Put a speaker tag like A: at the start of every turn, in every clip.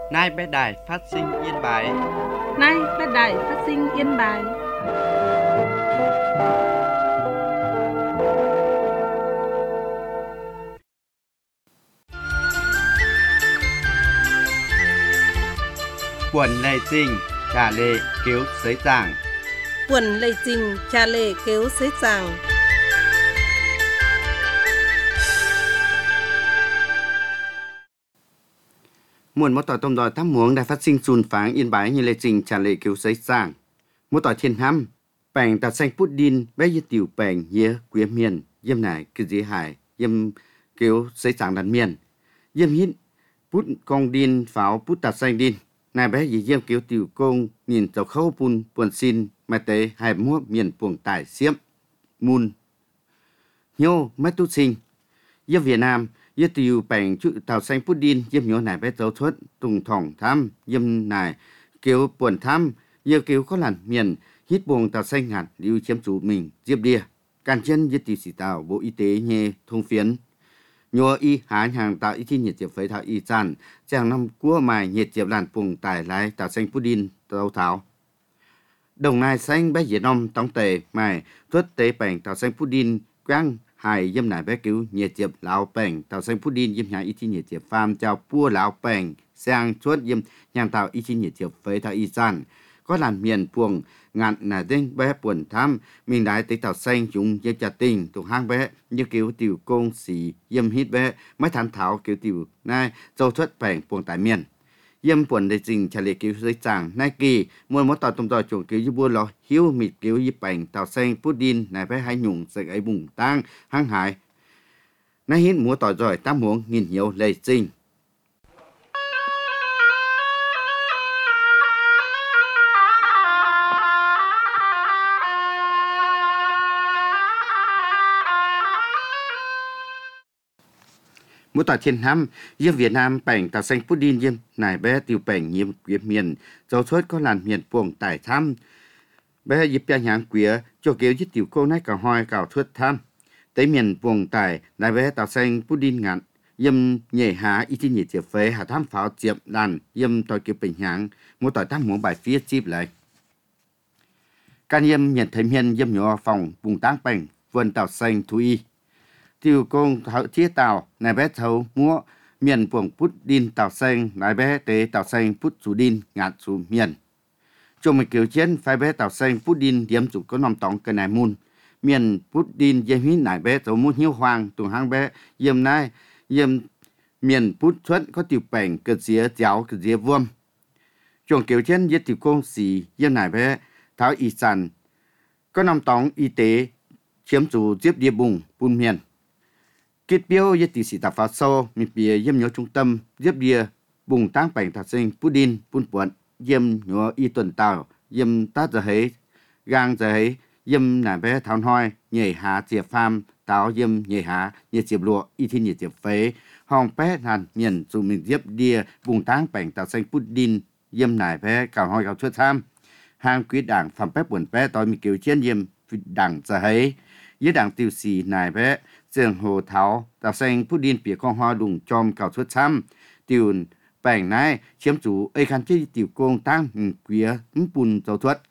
A: Nay bé đài phát sinh yên bái.
B: Nay bé đài phát sinh yên bài.
A: Quần lệ trình, trả lệ cứu sới giảng.
B: Quần lệ trình, trả lệ cứu sới giảng.
A: Muộn một tỏi tôm đòi thăm muống đã phát sinh xùn pháng yên bái như lệ trình trả lệ cứu sới giảng. Một tỏi thiên hăm, bèng tạt xanh phút đin bé như tiểu bèng nhớ quế miền, dâm nải cứ dĩ hải, dâm cứu sới giảng đàn miền. Dâm hít, bút con đin pháo bút tạt xanh đin. Nài bé dì dâm cứu tiểu công nhìn tàu khâu bùn buồn xin mà tế hai mua miền buồng tải xiêm mùn nhô mất tu sinh dâm Việt Nam dâm tiểu bèng chữ tàu xanh phút đin dâm nhô nài bé dấu thuất tùng thỏng thăm dâm nài cứu buồn thăm dâm cứu có làn miền hít buồng tàu xanh ngạt lưu chiếm chủ mình dâm đia can chân dâm tiểu sĩ tàu bộ y tế nhê thông phiến nhua y hán hàng tạo y thi nhiệt diệp phế thảo y tràn chàng năm cua mài nhiệt diệp làn vùng tải lái tạo xanh Putin tàu thảo đồng nai xanh bé Việt Nam tống tề mài tuất tế bèn tạo xanh Putin quang hài dâm nải bé cứu nhiệt diệp lão bèn tạo xanh Putin dâm nhà y thi nhiệt diệp pham chào pua lão bèn sang chuốt dâm nhàng tạo y thi nhiệt diệp phế thảo y tràn có làn miền puồng ngạn nà đinh bé buồn thăm mình đái tới tàu xanh chúng dây chặt tình thuộc hang bé như kiểu tiểu công sĩ dâm hít bé mới thán thảo kiểu tiểu nai dâu thuất bèn buồng tại miền dâm buồn để trình trả lệ kiểu dưới chàng nai kỳ muôn mốt tàu tôm tàu chuồng kiểu như buôn lò hiếu mịt kiểu như bèn tàu xanh Putin này bé hai nhung sợi ấy bùng tang hăng hải nai hít múa tỏi rồi tam muống nghìn nhiều lệ trình. Một tòa thiên hăm, dâm Việt Nam bèn tàu xanh Putin dâm nài bé tiêu bèn nhiễm quyếp miền, dấu suốt có làn miền buồng tải thăm. Bé dịp bèn nhãn quyếp cho kiểu dứt tiểu cô nái cào hoi cào thuất thăm. Tới miền buồng tải, nài bé tàu xanh Putin ngạn, dâm nhảy há y thi nhị diệp phế hạ tham pháo diệp đàn, dâm tòa kiểu bình nhãn, một tòa tham muốn bài phía chip lại. Can dâm nhận thấy miền dâm nhỏ phòng vùng táng bèn, vườn tàu xanh thú y. Tiểu công thảo thiết tàu nài bé thấu múa miền buồng pút đin tàu xanh nài bé tế tàu xanh pút chủ đin ngạt chủ miền trong một kiểu chiến phái bé tàu xanh pút đin điểm chủ có nằm tòng cái này môn miền pút đin dêm hít nài bé thấu múa hiếu hoàng tùng hang bé dêm nai dêm miền pút xuất có tiểu bèn cực dĩa giáo cực dĩa vuông trong kiểu chiến giết tiểu công sĩ dêm nài bé tháo y sản có nằm tòng y tế chiếm chủ tiếp địa bùng bùn miền kết biểu với tỷ sĩ tạp phá sâu, mình bìa dâm nhớ trung tâm, dếp đìa, bùng tăng bảnh thạc sinh, Putin, Pun Puan, dâm nhớ y tuần tàu, dâm tát giờ hấy, gang giờ hấy, dâm nà bé thảo hoi, nhảy há diệp pham, táo dâm nhảy há, nhiệt diệp lụa, y thi nhiệt diệp phế, hòng bé hàn miền dù mình dếp đìa, bùng tăng bảnh thạc sinh, Putin, dâm nà bé cào hoi cào chuất tham, hàng quý đảng phạm bé buồn bé tối mình kiểu chiến dâm đảng giờ hấy, với đảng tiêu sĩ nà bé, trường hồ tháo tạo xanh Putin bìa con hoa đùng chom cào xuất xăm tiểu bèn này chiếm chủ ấy khăn chơi tiểu công tăng quía bùn dầu thuật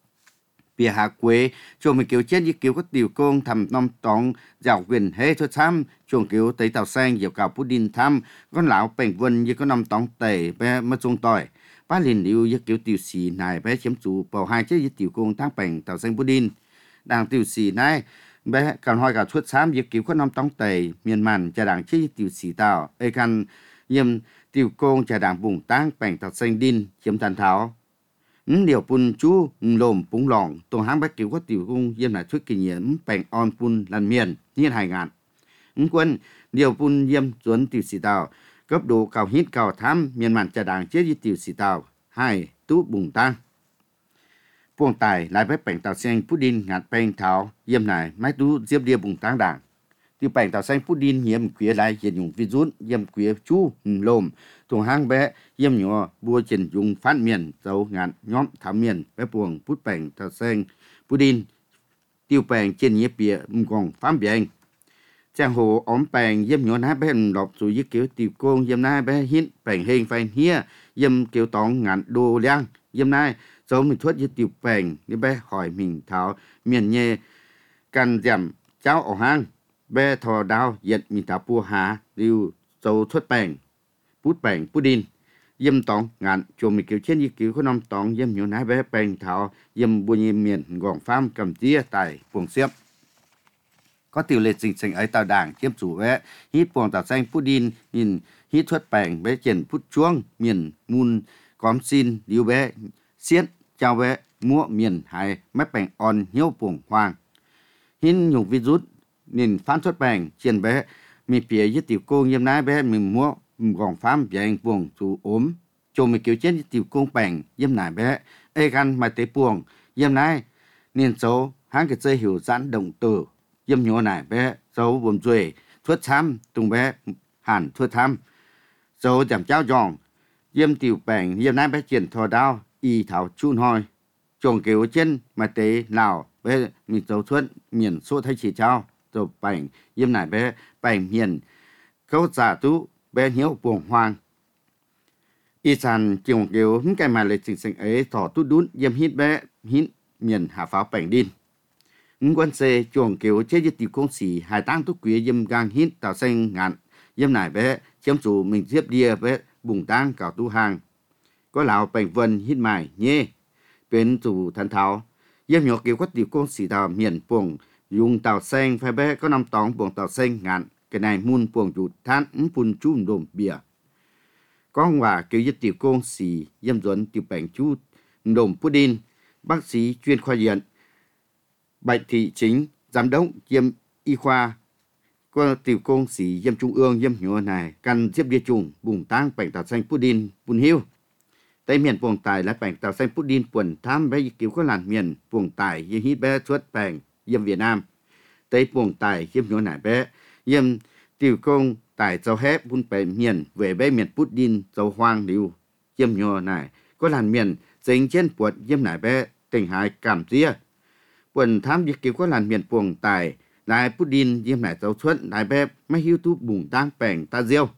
A: bìa hạ quế cho mình kiểu chết như kiểu có tiểu công thầm nom tòng dạo quyền hết xuất xăm chuồng kiểu tới tạo xanh dạo cào Putin thăm con lão bèn vân như có năm tòng tẩy bé mất xuống tỏi bá liền lưu như kiểu tiểu sĩ này bé chiếm chủ bảo hai chơi như tiểu công tăng bèn tạo xanh Putin đảng tiểu sĩ này bé còn hỏi cả suốt sáng việc cứu con năm tông tây miền màn trà đảng chi tiểu sĩ tàu ấy căn yếm tiểu công trà đảng vùng tăng bèn tạt xanh đin chiếm tàn tháo điều pun chú lồm púng lỏng tổ hang bé cứu có tiểu công yếm là xuất kinh nghiệm bèn on pun lần miền nhiên hải ngạn quân điều pun yếm chuẩn tiểu sĩ tàu cấp độ cao hít cao tham miền màn trà đảng chi tiểu sĩ tàu hai tú bùng tăng buông tài lại với bèn tàu xanh Putin ngạt bèn tháo yếm này máy tú diếp đia bùng tăng đảng tiêu bèn tàu xanh Putin yếm quía lại hiện dùng virus yếm quía chú lồm thùng hang bé yếm nhỏ bua trình dùng phát miền dấu ngạn nhóm thảo miền bé buông pút bèn tàu xanh Putin tiêu bèn trên nhếp bìa gòn phám bèn Chàng hồ ốm bèn dâm nhỏ ná bé lọp dù với kiểu tiểu côn dâm ná bé hít bèn hình phèn hia dâm kiểu tỏng ngạn đồ liang dâm ná dấu mình thuất với tiểu bèn như bé hỏi mình thảo miền nhê can giảm cháu ở hang bé thò đao giật mình thảo bùa hà lưu dấu thuất bèn bút đin dâm tỏng ngạn chùa mình kiểu trên như kiểu có năm tỏng dâm nhỏ ná bé bèn thảo dâm bùa nhê miền gòn pham cầm tia tại buồng xếp có tiểu lệ trình trình ấy tàu đảng chiếm chủ vẽ hít buồng tàu xanh Putin nhìn hít xuất bèn bé triển phút chuông miền mun cóm xin điêu bé xiết chào bé múa miền hải mép bèn on hiếu buồng hoàng hít nhục virus nhìn phán xuất bèn triển bé mi phía với tiểu cô nghiêm nái bé mình múa gòn phám dạy buồng chủ ốm cho mình kiểu chết với tiểu cô bèn dâm nải bé ê gan mà tế buồng dâm nái nên số hãng cái chơi hiểu giãn động từ dâm nhỏ này bé dấu buồn ruồi thuốc tham tung bé hẳn thuốc tham dấu giảm cháo giòn dâm tiểu bèn dâm nái bé triển thò đao y thảo chun hoi trồng kiểu trên mà tế nào bé mình dấu thuốc miền số thay chỉ trao dấu bèn dâm này bé bèn miền câu giả tú bé hiếu buồn hoang y sàn trồng kiểu cái mà lịch trình sinh ấy thỏ tút đún dâm hít bé hít miền hạ pháo bèn đin quân xe chuồng kiểu chế với tiểu công sĩ hải tăng tốt quý dâm gang hít tạo xanh ngạn dâm nải bé chiếm chủ mình tiếp đia bé bùng tăng cào tu hàng có lão bành vân hít mài nhê bên chủ thần thảo dâm nhỏ kiểu có tiểu công sĩ tàu miền buồng dùng tàu xanh phải bé có năm tóng buồng tàu xanh ngạn cái này mun buồng chủ than phun chum đồm bìa có hòa kiểu với tiểu công sĩ dâm duẩn tiểu bành chú đồm Putin bác sĩ chuyên khoa viện Bạch Thị Chính, giám đốc kiêm y khoa có tiểu công sĩ dâm trung ương dâm nhỏ này căn tiếp địa trùng bùng tăng bành tàu xanh Putin bùn hiu. Tây miền buồng tài là bành tàu xanh Putin quần tham bé cứu có làn miền buồng tài dâm hít bé xuất bành dâm Việt Nam. Tây buồng tài dâm nhỏ này bé dâm tiểu công tài dâu hép bùn bè miền về bé miền Putin dâu hoang liu dâm nhỏ này có làn miền dính trên buột dâm này bé tỉnh hải cảm ria quần tham việc cứu có làn miền buồng tài lại Putin dâm lại dấu xuất lại bé mấy YouTube bùng tăng bèn ta diêu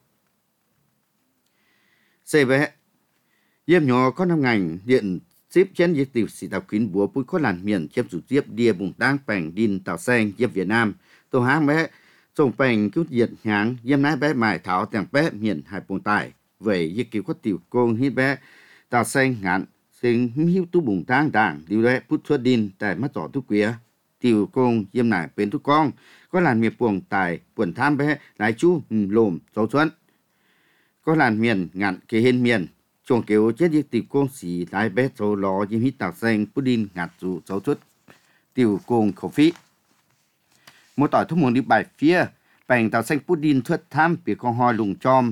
A: xe bé dâm nhỏ có năm ngành điện xếp trên việc tiểu sĩ tàu kín búa bút có làn miền chép chủ tiếp đia bùng tăng bèn đin tàu xanh dâm Việt Nam tổ háng bé trồng bèn cứu diệt nháng dâm nái bé mài thảo tèng bé miền hải buồng tài về việc cứu có tiểu công hít bé tàu xanh ngạn sinh hiếu tu bùng tăng đảng điều đấy bút xuất đin tại mắt giỏ tu quía tiểu công dâm nải bên tu con có làn miền buồng tài buồn tham bé lái chú lồm dấu xuân có làn miền ngạn kế hên miền chuồng kiểu chết với tiểu công sĩ lái bé dấu lò dâm hít tàu xanh bút đin ngạt dù dấu xuất tiểu công khẩu phí một tỏi thuốc môn đi bài phía bành tàu xanh bút đin thuất tham bị con hoi lùng chom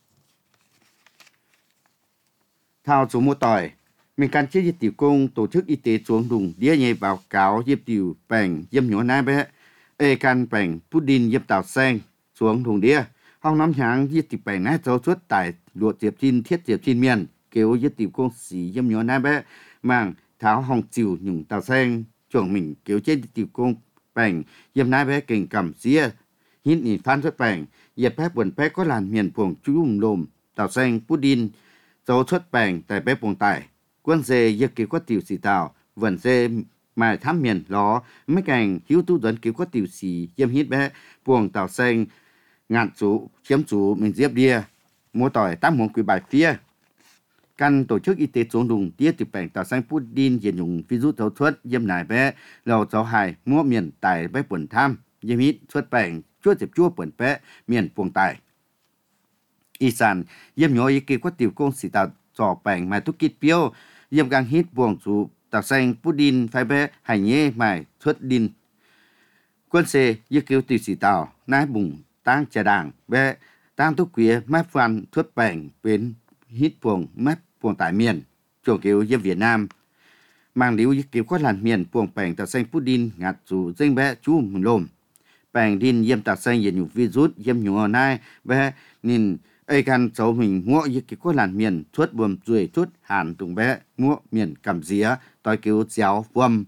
A: thao số một tỏi mình can chế tiểu công tổ chức y tế xuống đùng đĩa nhảy báo cáo dịp tiểu bành dâm nhỏ nai bé ê can bành Putin dâm tàu xanh xuống đùng đĩa hong nắm nháng dịp tiểu bành nai dấu xuất tại luộc diệp chin thiết diệp chin miền kêu dịp tiểu công sĩ dâm nhỏ nai bé mang tháo hong chiều nhung tàu xanh chuồng mình kêu chế tiểu công bành dâm nai bé kình cầm xía hít nhìn phan xuất bành dịp bé buồn bé có làn miền buồng chú lồm tàu xanh Putin dấu xuất bành tại bé buồng tài quân dê giật cứu có tiểu sĩ tàu vần dê mà thám miền ló mấy cảnh hiếu tu dẫn cứu có tiểu sĩ dâm hít bé buồng tàu xanh ngạn chủ chiếm chủ mình diếp đia mua tỏi tám món quý bài phía căn tổ chức y tế xuống đùng tiết tiểu bành tàu xanh Putin diện dùng virus thấu thuất dâm nải bé lầu cháu hài mua miền tài bé buồn tham dâm hít xuất bành chúa dịp chúa buồn bé miền buồng tài y sàn dâm nhỏ y cứu có tiểu công sĩ tàu trò bành mà túc kít piêu dâm gang hít buồng chủ tàu xanh Putin phải bé hành nhê mài xuất đin quân xe dư cứu tiểu sĩ tàu nái bùng tăng trà đảng bé tăng túc quía mép văn xuất bành bên hít buồng mép buồng tại miền chuồng cứu dâm Việt Nam mang liu dư cứu có làn miền buồng bành tàu xanh Putin ngạt chủ dinh bé chú mừng lồm bành đin dâm tàu xanh dần nhục virus dâm nhục nai bé nhìn ai can cháu mình ngõ như cái có làn miền thuất buồm ruồi thuất hàn tùng bé ngõ miền cầm día tôi cứu chéo vâm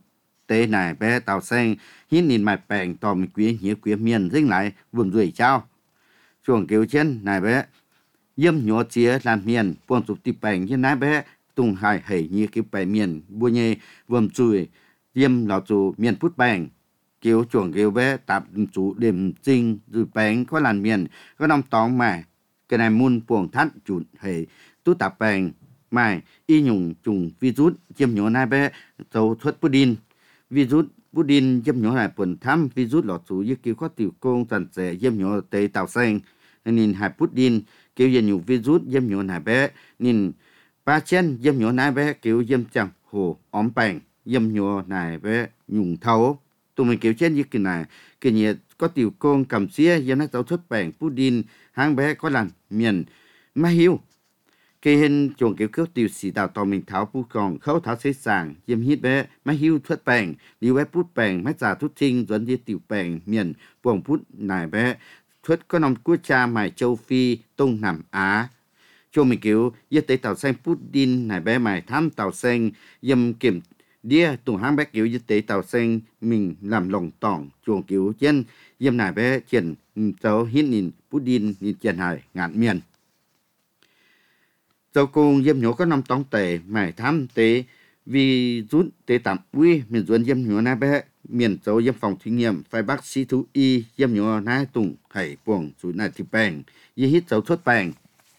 A: tế này bé tàu xanh hít nhìn mạch bèn tò mình quý nhớ quý miền dính lại vùng rủi trao chuồng kiểu chân này bé yếm nhỏ chia làm miền buông sụp tì bèn như nái bé tung hài hầy như kiểu bèn miền bua nhê vườm chui yếm lò chủ miền phút bèn kiểu chuồng kiểu bé tạp chủ điểm trinh rồi bèn có làn miền có nông tóng mà cái này muôn buông thắt chuột hầy tú tạp bèn mai y nhung trùng virus yếm nhỏ nái bé dầu thuốc pudding virus pudding yếm nhỏ này buồn thăm virus lò chủ như kiểu có tiểu công tần trẻ yếm nhỏ tê tàu xanh nên hạt pudding kiểu dân nhiều virus yếm nhỏ này bé nên ba chen yếm nhỏ này bé kiểu yếm chẳng hồ óm bèn yếm nhỏ này bé nhung thấu tụi mình kiểu chen như cái này cái nhiệt có tiểu công cầm xía yếm nó tàu thuốc bèn pudding hang bé có làm miền mà hiu cái hình chuồng kiểu kiểu tiểu sĩ đào tàu mình tháo pu còn khâu tháo xây sàng yếm hít bé mà hiu thuốc bèn đi bé put bèn mà giả thuốc trinh dẫn đi tiểu bèn miền buồng put này bé thuất có nông quốc cha mài châu Phi Đông Nam Á cho mình kiểu y tế tàu xanh Putin này bé mài thăm tàu xanh yếm kiểm đĩa tùng hang bé kiểu y tế tàu xanh mình làm lòng tỏng chuồng kiểu chân yếm này bé triển cháu hít nhìn Putin nhìn triển hải ngạn miền châu cung yếm nhổ có nông tông tệ mài thăm tế vì rút tế tạm uy miền duân yếm nhổ này bé miền châu yếm phòng thí nghiệm phải bác sĩ thú y yếm nhổ nai tùng hải buồng chủ này thì bèn y hít dấu thuốc bèn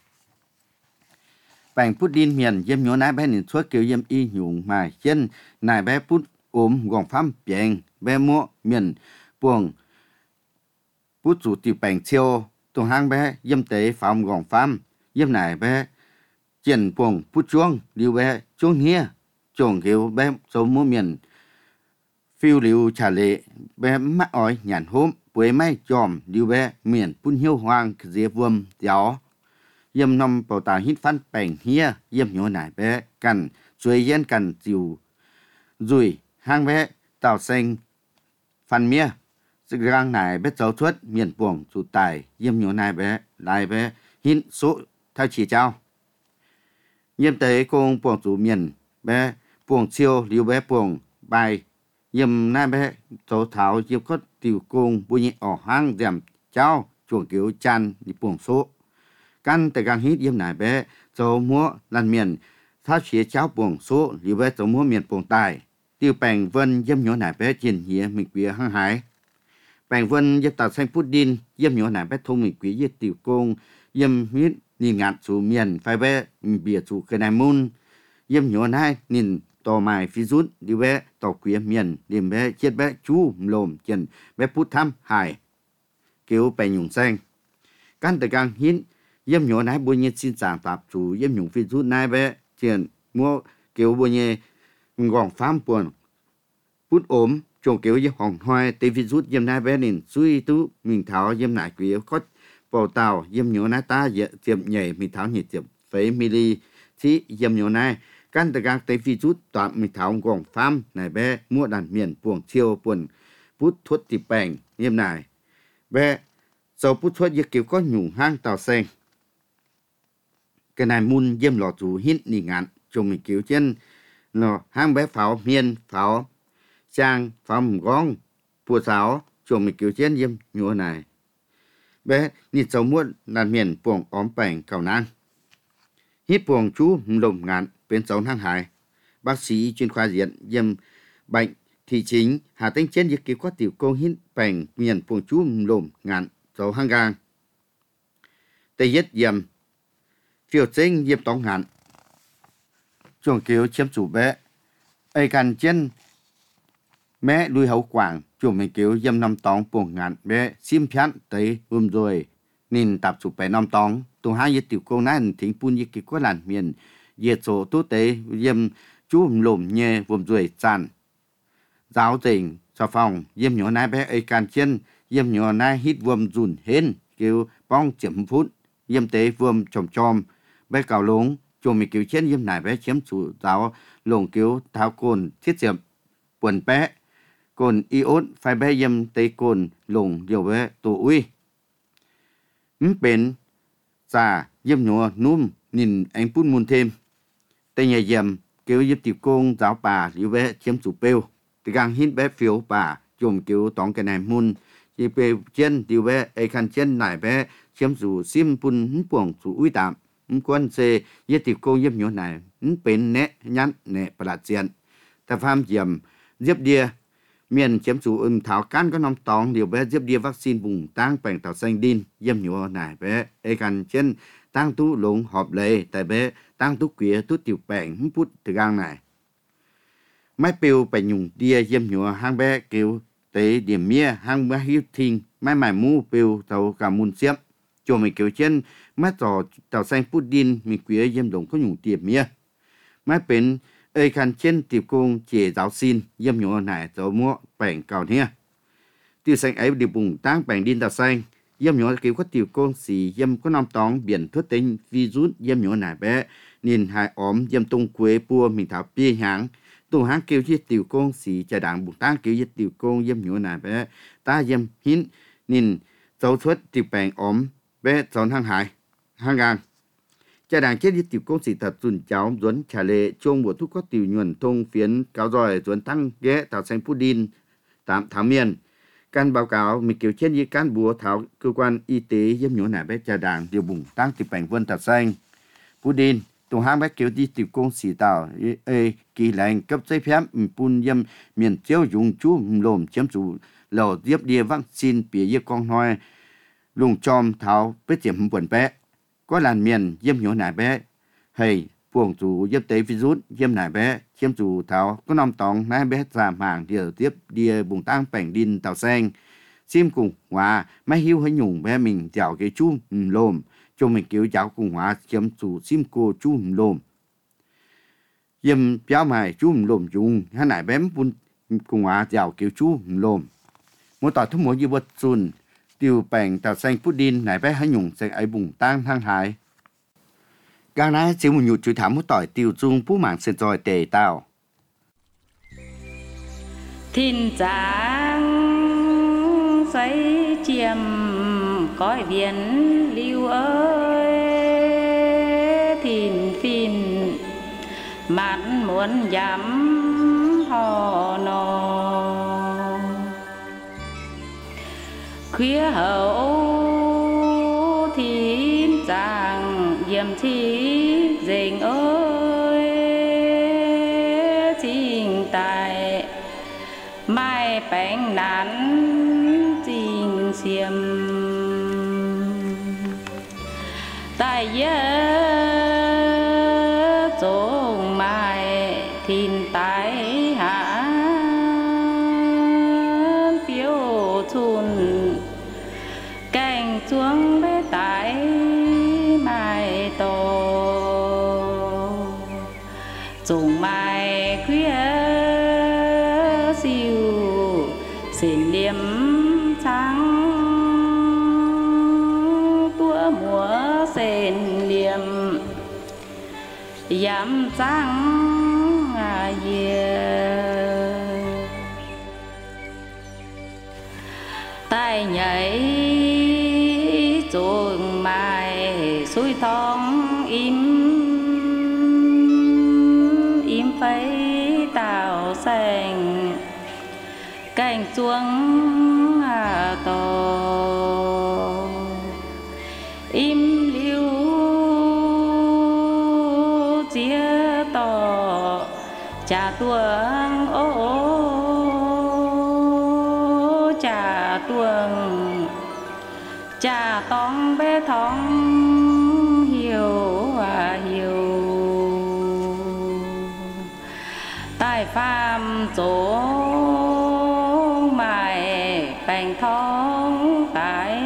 A: Putin miền yếm nhổ nai bé nhìn thuốc kiểu yếm y nhung mà chân nai bé put ốm gòn phăm bèn bé mua miền buồng put chủ tiểu bèn chiêu tùng hang bé yếm tế phòng gòn phăm yếm này bé triển buồng put chuông liu bé chuông hia chuồng kiểu bé số mua miền phiêu liu trả lệ bé mắt ói nhàn hôm với máy chòm liu bé miền pun hiu hoang dễ vuông gió yếm nằm bảo tà hít phát bèn hia yếm nhỏ nải bé cần chuối yên cần chiều rùi hang bé tàu xanh phan mía sự gang nải bé cháu thuất miền buồng chủ tài yếm nhỏ nải bé lại bé hít số theo chỉ trao yếm tới công buồng chủ miền bé buồng chiêu liu bé buồng bài yếm nai bé cháu tháo yếm có tiểu công bùi nhẹ ở hang dèm trao chuồng kiểu chan đi buồng số căn tại gang hít yếm nai bé cháu múa làn miền tháo chia cháu buồng số liu bé cháu múa miền buồng tài tiêu bèn vân yếm nhỏ nai bé chiến hía mình quía hang hải bèn vân yếm tàu xanh Putin yếm nhỏ nai bé thông mình quía yếm tiểu công yếm hít nhìn ngạn chủ miền phải bé bìa chủ cái này môn yếm nhỏ nai nhìn tò mài phi rút đi bé tàu quía miền điểm bé chết bé chú lồm chân bé put thăm hải kiểu bè nhung xanh căn từ gang hít yếm nhỏ nai bùi nhẹ xin giảng tạp chủ yếm nhung phi rút nai bé tiền mua kiểu bùi nhẹ gòn phám buồn put ốm trồng kiểu yếm hỏng hoài tê phi rút yếm nai bé nên suy tú mình tháo yếm nai quía có bầu tàu yếm nhỏ nai ta tiệm nhảy mình tháo nhiệt tiệm phế mili thì yếm nhỏ nai căn từ gang tây phi rút tạm mình tháo gòn phám này bé mua đàn miền buồng chiêu buồn put thuốc tì bèn yếm này bé sau put thuốc yếm kiểu có nhung hang tàu xanh cái này mun yếm lò chủ hít nỉ ngạn chồng mình kiểu trên lò hang bé pháo miên pháo trang pháo gong pua sáo chồng mình kiểu trên yếm nhua này bé nịt sầu muôn đàn miền buồng óm bèn cầu nang hít buồng chú lồng ngạn bên sống hang hải bác sĩ chuyên khoa diện yếm bệnh thì chính hà tinh trên việc kế quát tiểu công hít bèn miền buồng chú lồng ngạn dấu hang gang tây yết yếm phiêu sinh yếm tóng ngạn chuồng kiểu chiếm chủ bé ai cần trên mẹ đuôi hậu quảng chuồng mình kiểu yếm năm tóng buồng ngạn bé xiêm phán tới rồi nên tập chủ bé năm tóng tùng hai yết tiểu công nan thính pun yết kế quát làn miền yết số tốt tế yếm chú lồm nhẹ vùng ruồi tràn giáo tình cho phòng yếm nhỏ nai bé ấy can chân yếm nhỏ nai hít vùng rùn hên kêu bong chiếm phút yếm tế vùng chòm bé cào lống chùm mình kêu trên yếm nai bé chiếm chủ giáo lồng kêu tháo cồn thiết diệm buồn bé cồn iốt phải bé yếm tế cồn lồng điều bé tổ uy bên xà yếm nhỏ núm nhìn anh pun muôn thêm tây nhà yếm kêu yếm tiểu công giáo bà liu bé chiếm chủ bêu từ gang hít bé phiếu bà chùm cứu tóng cái này môn chỉ về chân điều bé ai khăn chân này bé chiếm dù sim bún buồng dù uy tạm quân xe yết tiệp cô yếm nhổ này bên nét nhắn nè bà lạt diện ta pham diệm diếp đia miền chiếm dù thảo can có nông tòng điều bé diếp đia vaccine vùng tăng bèn tàu xanh đin yếm nhổ này bé ai khăn chân tăng tú lũng họp lệ tại bé tăng tú quía tú tiểu bèn bút từ gang này máy piu bèn nhung đia yếm nhổ hang bé kêu tế điểm mía hang bé hiếu thinh máy mải mu piu tàu cả môn xiếp cho mình kiểu chân máy tàu xanh Putin mình quía yếm đồng có nhung tiệm mía máy bên ơi khăn chân tiệp công chế giáo xin yếm nhổ này tàu mua bèn cầu nhé tiêu xanh ấy đi bùng tăng bèn đin tàu xanh yếm nhổ kiểu có tiểu công xì yếm có năm tóng biển thuốc tính virus yếm nhổ này bé nhìn hai ốm yếm tung quế bua mình thảo bia háng tụ háng kêu chiếc tiểu công xì trà đảng bùng tăng kêu chiếc tiểu công yếm nhổ này bé ta yếm hín nhìn dấu thuốc tiểu bèn ốm bé giòn hang hải hang gang trà đảng chết chiếc tiểu công xì thật dùn cháu duấn trả lệ chung bộ thuốc có tiểu nhuận thông phiến cáo rồi duấn tăng ghé thảo xanh Putin tạm thảo miền căn báo cáo mình kiểu trên như cán búa thảo cơ quan y tế yếm nhổ nải bé trà đảng điều bùng tăng tiểu bèn vân thật xanh Putin tùng hang bé kiểu đi tiểu công xì tàu kỳ lệnh cấp giấy phép pun yếm miền chiếu dùng chú lồm chiếm chủ lầu tiếp đia vaccine bìa yếp con nói lùng chom thảo bé chiếm buồn bé có làn miền yếm nhổ nải bé hay buồng chủ yếp tế virus yếm nải bé chiếm chủ thảo có năm tòng nải bé giảm hàng điều tiếp đia bùng tăng bèn đin tàu xanh sim cùng hòa máy hiu hơi nhung bé mình chào cái chú lồm cho mình kiểu cháu cùng hòa chiếm chủ sim cô chú lồm yếm béo mày chú lồm dùng hay nải bém bún cùng hòa chào kiểu chú lồm mỗi tỏi thông mỗi như vật xuân tiêu bèn tàu xanh Putin nải bé hơi nhung sẽ ấy bùng tăng thang hải gang này chỉ một nhụt chú thảm một tỏi tiêu dung phú mạng sẽ rồi tề tao
C: thiên giang giấy chiêm cõi biển lưu ơi thìn phìn mạn muốn dám hò nò khuya hậu thiên giang diệm thi dình ơi trình tài mai bánh nán trình xiêm tại nhớ trông mai thìn tái hạ phiếu chun cành xuống bé tái mai tổ trông mai khuya siêu xin liêm trắng tua múa xin liêm dám trắng tay nhảy chuồng mai suối thong im phấy tàu xanh cành chuông to im liu chia to cha tuồng cha tuồng cha tong bé thong hiểu hiểu tai phàm chỗ mài bèn thong tại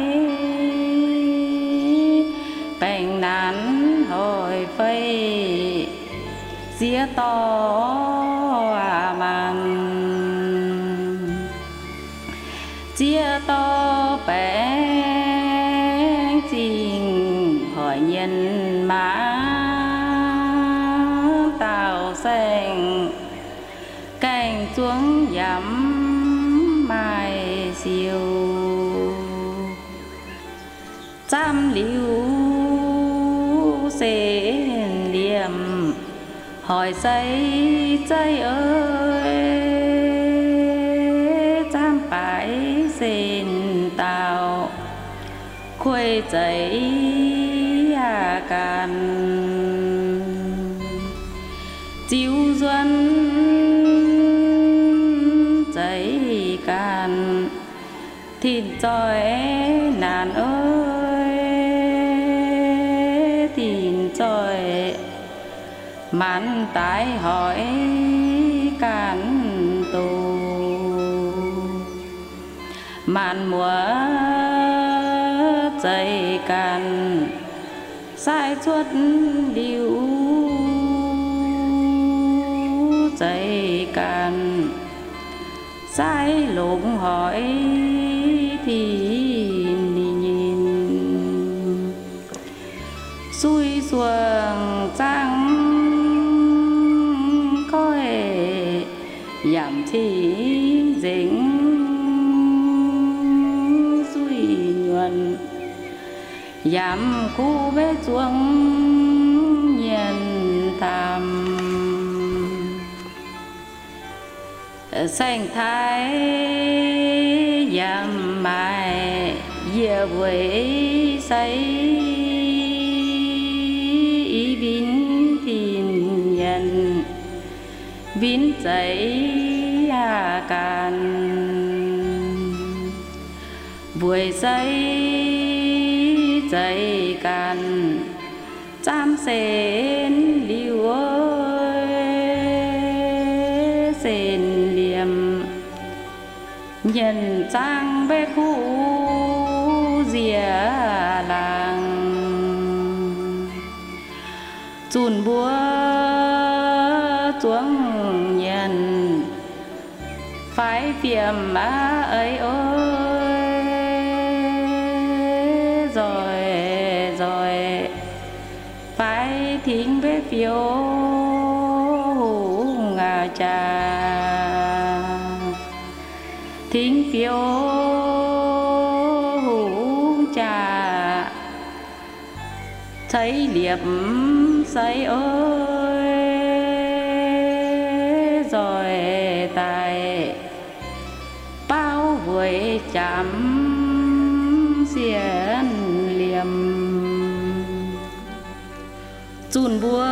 C: bèn nán hồi phây xía to màn chia to bèn trình hỏi nhân mã tàu xanh cành xuống dắm mai siêu trăm liu xế liềm hỏi xây trái ơi sen tạo khuê cháy càn chiếu duân cháy càn thịt chói nàn ơi thịt chói màn tái hỏi càn tù màn mùa cháy càn sai chuốt điệu cháy càn sai lụng hỏi thì nhìn xuôi xuồng trắng coi giảm thì dính xuôi nhuận giảm khu bế chuông nhiên tham xanh thái giảm mãi dìa với say ý bín thìn nhân bín cháy càn buổi say cháy càn chăm sen liu ơi sen liềm nhân trang bé khu dìa làng chùn búa chuông nhân phải phiền má ấy ơi rồi phải thính bé phiếu ngà trà thính phiếu trà thấy liệp say ơi rồi tài bao vui chạm xiên liềm chùn búa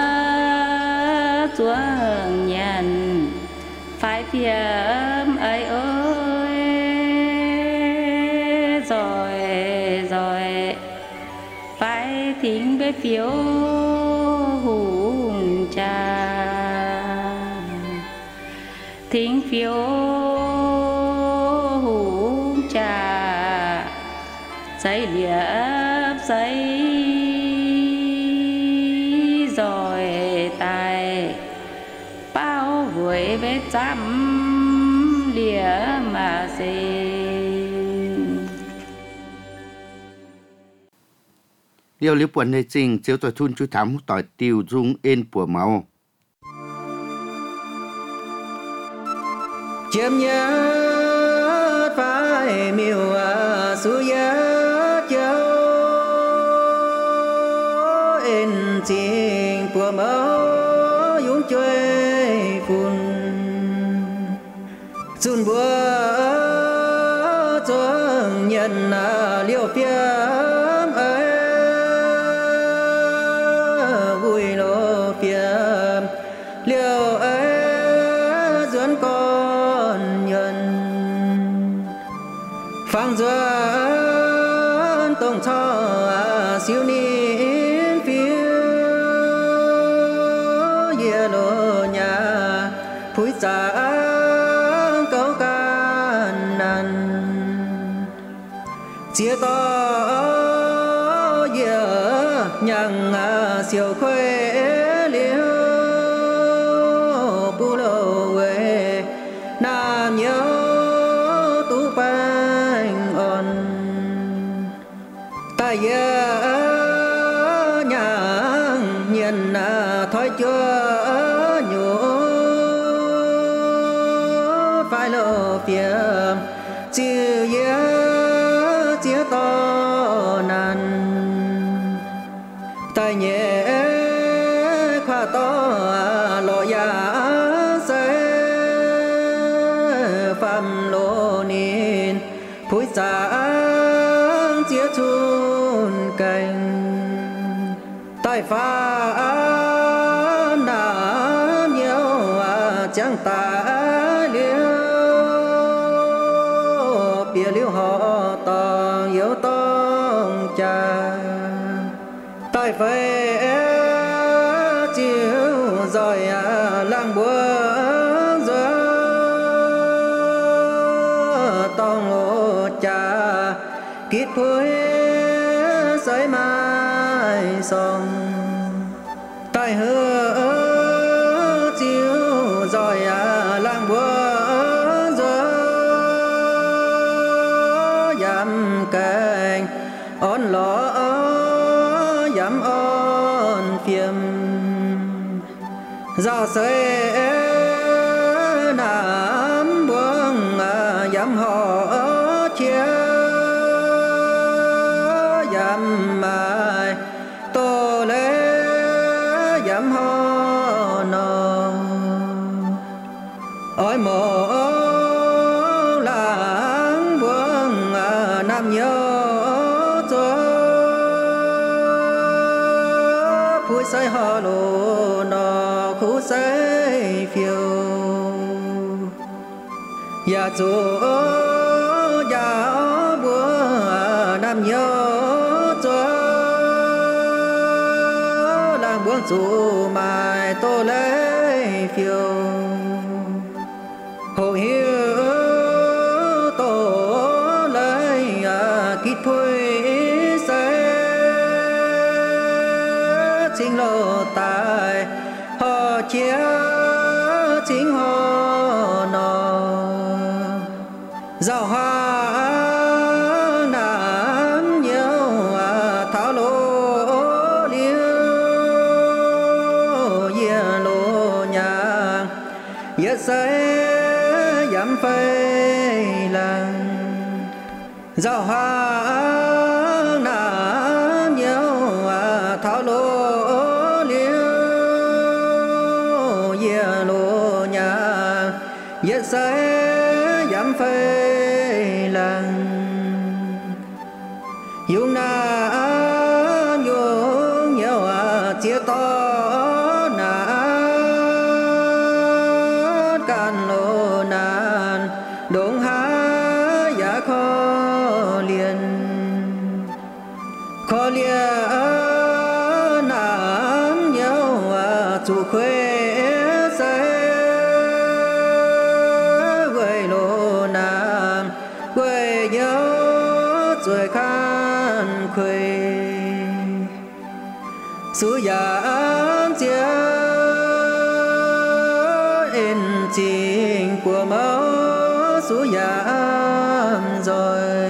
C: chúa nhận phải phiếm ấy ơi rồi phải thính với phiếu hùng trà thính phiếu hùng trà giấy liệp giấy rồi tài bao vui với chăm lìa mà xin
A: điều liễu buồn nơi trình chiếu tỏi thun chú thám tỏi tiêu dung ên của màu
D: chiếm nhớ phải miêu su nhớ châu ên trình của màu dũng chơi phun xuân búa chuông nhận liêu phiếm ấy vui lô phiếm liêu ấy dẫn con nhân phang dẫn tông cho siêu nín phiêu ye lô nhà phúi trả câu can năn chia to ye nhang siêu khuê liêu bu lô quê nam nhớ tu bánh on ta ye nhang nhân thói chưa nhủ phải lô phiếm chiều ye chia to nan tai nhẹ khoa to lo ya se phàm lô nín khối sáng chia chun cành tại pha nam nhiều chẳng ta liêu bia liêu họ tòng yếu tông cha tại phải chiếu rồi lang búa gió tông ô cha kít phối sấy mai sông tại hứa chiếu rồi lang búa gió dám cành ón ló dám ón phiêm ra sẽ nam buông dám họ chia dám mai tô lê dám họ nò ôi mồ lãng buông nam nhớ cho phủi say họ lô nò khu say phiêu ya chú ya búa nam nhớ cho lang buông chú mai tô lấy phiêu hồ hiếu tô lấy kít phôi say chính lô tài họ chia chính họ nò giao hoa nam nhiều tháo lô liêu ye lô nhang ye say dám phê lăng giao hoa nam nhiều tháo lô liêu ye lô nhang ye say dám phê lăng dùng nam dùng nhiều chia to nát can lô nan đông há giá khó liền nam nhiều chủ khuê rồi khan khuê su giang chia in tình của máu su giang rồi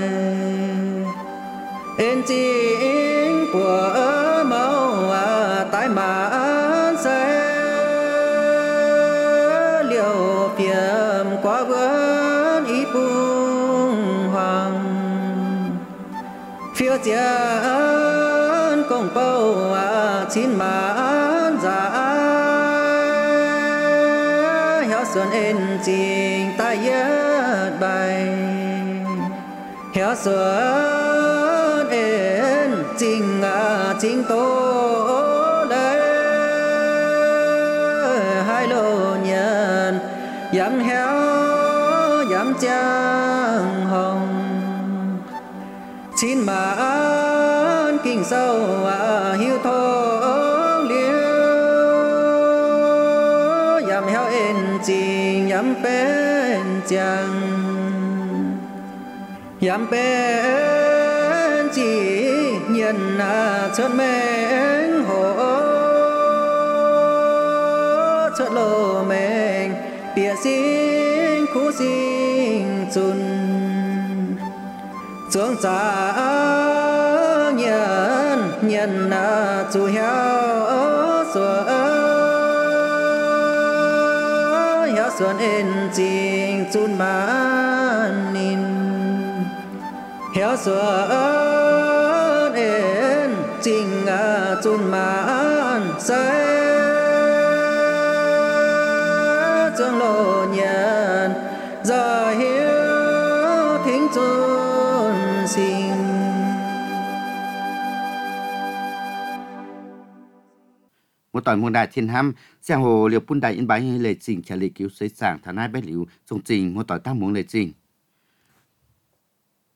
D: in tình của máu tái mãn sẽ liều phiền quá vớn ý bung hoàng phiêu chiến công bao chín mãn giả héo xuân in trình tai yết bài héo xuân in trình trình tố lê hai lô nhân dám héo dám trang hồng chín mãn kinh sâu hiu thô liêu dám héo in trình dám bên chàng dám bên chỉ nhân chợt mến hồ chợt lô mình bịa xin khu xin chun xuống xa nhân chủ héo xuân in trình chun mãn nín héo xuân in trình chun mãn sẽ chương lô nhân giờ hiếu thính chung sinh
A: một tỏi muôn đại thiên hăm giang hồ liều bún đại in bái lệ trình trả lệ cứu xây sảng thả nai bé liu sông trình một tỏi tam muống lệ trình